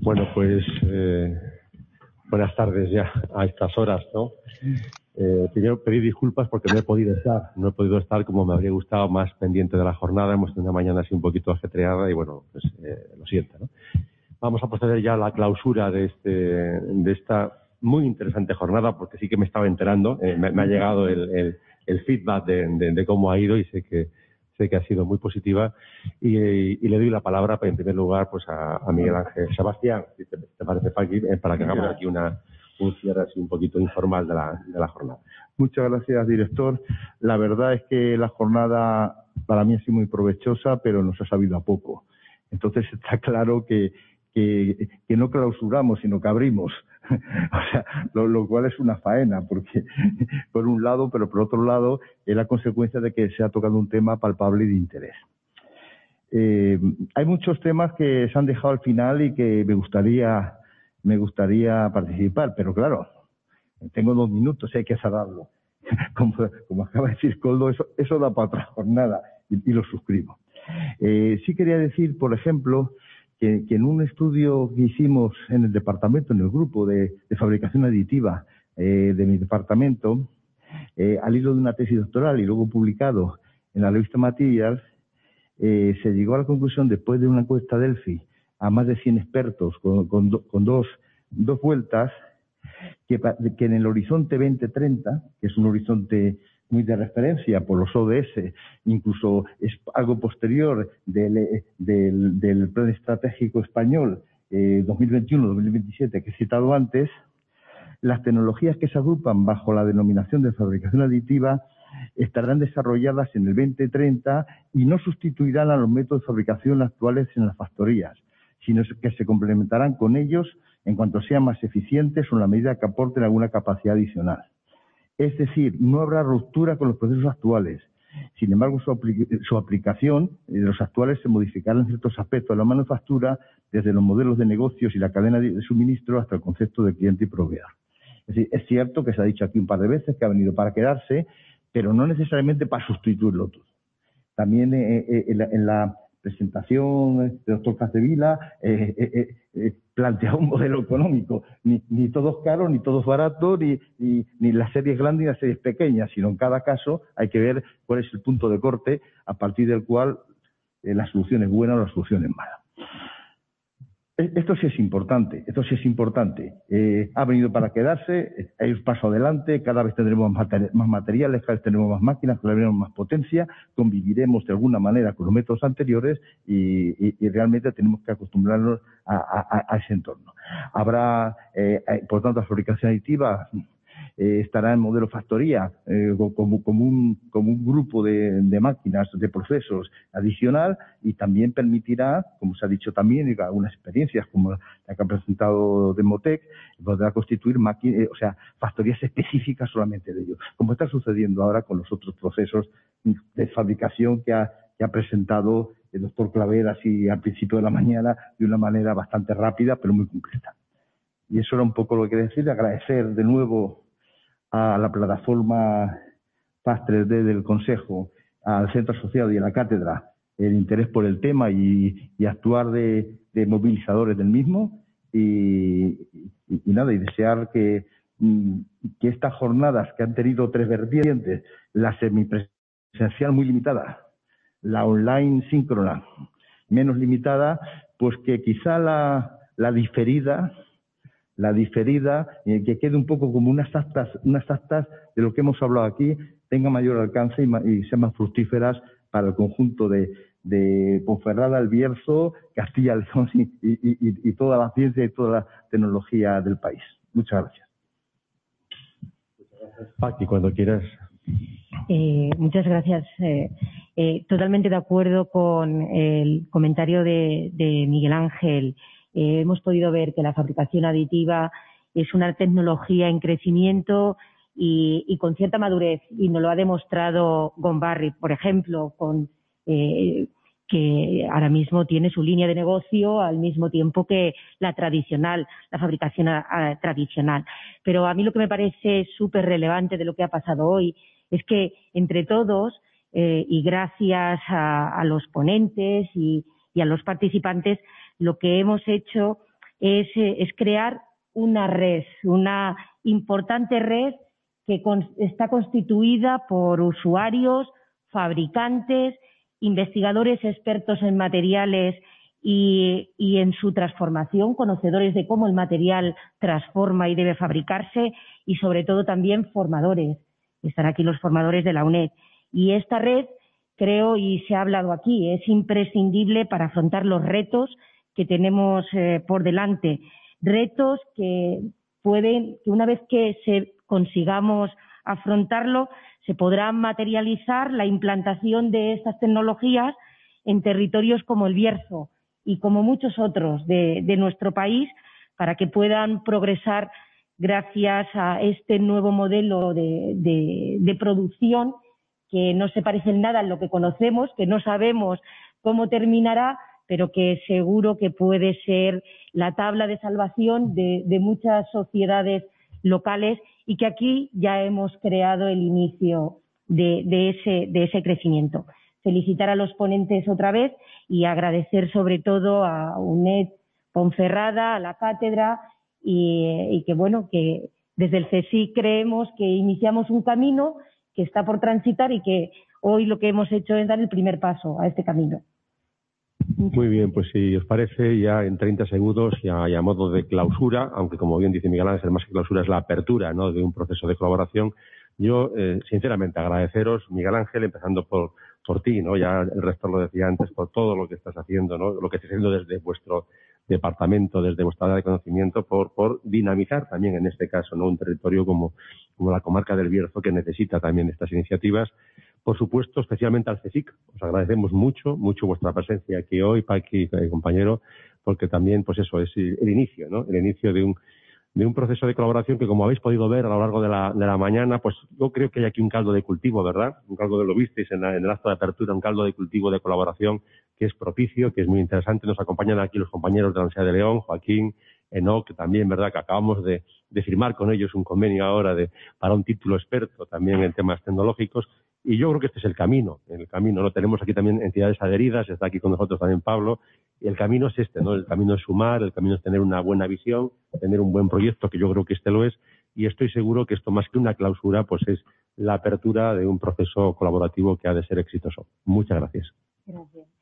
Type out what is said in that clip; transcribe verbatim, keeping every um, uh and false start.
Bueno, pues eh, buenas tardes ya a estas horas, ¿no? Eh, primero pedir disculpas porque no he podido estar, no he podido estar como me habría gustado, más pendiente de la jornada. Hemos tenido una mañana así un poquito ajetreada y bueno, pues eh, lo siento, ¿no? Vamos a proceder ya a la clausura de este, de esta muy interesante jornada, porque sí que me estaba enterando, eh, me, me ha llegado el, el, el feedback de, de, de cómo ha ido y sé que sé que ha sido muy positiva y, y le doy la palabra en primer lugar pues a, a Miguel Ángel Sebastián, si te, te parece, Paqui, eh, para que hagamos aquí una un cierre así un poquito informal de la, de la jornada. Muchas gracias, director. La verdad es que la jornada para mí ha sido muy provechosa, pero nos ha sabido a poco. Entonces está claro que, que, que no clausuramos, sino que abrimos. O sea, lo, lo cual es una faena, porque por un lado, pero por otro lado, es la consecuencia de que se ha tocado un tema palpable y de interés. Eh, hay muchos temas que se han dejado al final y que me gustaría, me gustaría participar, pero claro, tengo dos minutos y hay que cerrarlo. Como, como acaba de decir Coldo, eso, eso da para otra jornada y, y lo suscribo. Eh, sí quería decir, por ejemplo, que, que en un estudio que hicimos en el departamento, en el grupo de, de fabricación aditiva eh, de mi departamento, eh, al hilo de una tesis doctoral y luego publicado en la revista Materials, eh, se llegó a la conclusión, después de una encuesta Delphi, a más de cien expertos con, con, do, con dos, dos vueltas, que, que en el horizonte veinte treinta, que es un horizonte muy de referencia por los O D S, incluso es algo posterior del, del, del Plan Estratégico Español eh, dos mil veintiuno dos mil veintisiete que he citado antes, las tecnologías que se agrupan bajo la denominación de fabricación aditiva estarán desarrolladas en el veinte treinta y no sustituirán a los métodos de fabricación actuales en las factorías, sino que se complementarán con ellos en cuanto sean más eficientes o en la medida que aporten alguna capacidad adicional. Es decir, no habrá ruptura con los procesos actuales. Sin embargo, su, apli su aplicación de los actuales se modificará en ciertos aspectos de la manufactura, desde los modelos de negocios y la cadena de suministro hasta el concepto de cliente y proveedor. Es decir, es cierto que se ha dicho aquí un par de veces que ha venido para quedarse, pero no necesariamente para sustituirlo todo. También eh, eh, en, la, en la presentación del doctor Capdevila eh, eh, eh, plantea un modelo económico, ni, ni todos caros, ni todos baratos, ni, ni, ni las series grandes ni las series pequeñas, sino en cada caso hay que ver cuál es el punto de corte a partir del cual eh, la solución es buena o la solución es mala. Esto sí es importante, esto sí es importante. Eh, ha venido para quedarse, hay un paso adelante, cada vez tendremos más, materi más materiales, cada vez tendremos más máquinas, cada vez tendremos más potencia, conviviremos de alguna manera con los métodos anteriores y, y, y realmente tenemos que acostumbrarnos a, a, a ese entorno. Habrá, eh, por tanto, la fabricación aditiva eh, estará en modelo factoría eh, como, como, un, como un grupo de, de máquinas, de procesos adicional y también permitirá, como se ha dicho también, y algunas experiencias como la que ha presentado Demotec, podrá constituir máquinas, eh, o sea, factorías específicas solamente de ello, como está sucediendo ahora con los otros procesos de fabricación que ha, que ha presentado el doctor Claver así al principio de la mañana de una manera bastante rápida pero muy completa. Y eso era un poco lo que quería decir, agradecer de nuevo a la plataforma F A S tres D del Consejo, al Centro Asociado y a la Cátedra el interés por el tema y, y actuar de, de movilizadores del mismo y, y, y nada, y desear que, que estas jornadas que han tenido tres vertientes, la semipresencial muy limitada, la online síncrona menos limitada, pues que quizá la, la diferida la diferida, eh, que quede un poco como unas actas, unas actas de lo que hemos hablado aquí, tenga mayor alcance y, y sean más fructíferas para el conjunto de, de Ponferrada, El Bierzo, Castilla, León y, y, y, y toda la ciencia y toda la tecnología del país. Muchas gracias. Muchas gracias, Paqui, cuando quieras. Eh, muchas gracias. Eh, eh, totalmente de acuerdo con el comentario de, de Miguel Ángel. Eh, hemos podido ver que la fabricación aditiva es una tecnología en crecimiento y, y con cierta madurez, y nos lo ha demostrado Gombarri, por ejemplo, con, eh, que ahora mismo tiene su línea de negocio al mismo tiempo que la tradicional, la fabricación a, a, tradicional. Pero a mí lo que me parece súper relevante de lo que ha pasado hoy es que entre todos, eh, y gracias a, a los ponentes y, y a los participantes, lo que hemos hecho es, es crear una red, una importante red que con, está constituida por usuarios, fabricantes, investigadores expertos en materiales y, y en su transformación, conocedores de cómo el material transforma y debe fabricarse, y sobre todo también formadores. Están aquí los formadores de la UNED. Y esta red, creo, y se ha hablado aquí, es imprescindible para afrontar los retos que tenemos eh, por delante. Retos que pueden, que una vez que se consigamos afrontarlo, se podrá materializar la implantación de estas tecnologías en territorios como el Bierzo y como muchos otros de, de nuestro país, para que puedan progresar gracias a este nuevo modelo de, de, de producción que no se parece en nada a lo que conocemos, que no sabemos cómo terminará, pero que seguro que puede ser la tabla de salvación de, de muchas sociedades locales, y que aquí ya hemos creado el inicio de, de, ese, de ese crecimiento. Felicitar a los ponentes otra vez y agradecer sobre todo a UNED Ponferrada, a la cátedra, y, y que bueno, que desde el CSIC creemos que iniciamos un camino que está por transitar y que hoy lo que hemos hecho es dar el primer paso a este camino. Muy bien, pues si os parece, ya en treinta segundos y a, y a modo de clausura, aunque como bien dice Miguel Ángel, más que clausura es la apertura, ¿no?, de un proceso de colaboración. Yo, eh, sinceramente, agradeceros, Miguel Ángel, empezando por, por ti, ¿no? Ya el resto lo decía antes, por todo lo que estás haciendo, ¿no? Lo que estáis haciendo desde vuestro departamento, desde vuestra área de conocimiento, por, por dinamizar también, en este caso, ¿no?, un territorio como, como la comarca del Bierzo, que necesita también estas iniciativas. Por supuesto, especialmente al CSIC. Os agradecemos mucho, mucho vuestra presencia aquí hoy, Paqui, eh, compañero, porque también, pues eso, es el inicio, ¿no? El inicio de un, de un proceso de colaboración que, como habéis podido ver a lo largo de la, de la mañana, pues yo creo que hay aquí un caldo de cultivo, ¿verdad? Un caldo de, lo visteis en, la, en el acto de apertura, un caldo de cultivo de colaboración que es propicio, que es muy interesante. Nos acompañan aquí los compañeros de la Universidad de León, Joaquín, Enoc, también, ¿verdad?, que acabamos de, de firmar con ellos un convenio ahora de, para un título experto también en temas tecnológicos. Y yo creo que este es el camino, el camino, ¿no? Tenemos aquí también entidades adheridas, está aquí con nosotros también Pablo, y el camino es este, ¿no? El camino es sumar, el camino es tener una buena visión, tener un buen proyecto, que yo creo que este lo es, y estoy seguro que esto, más que una clausura, pues es la apertura de un proceso colaborativo que ha de ser exitoso. Muchas gracias. Gracias.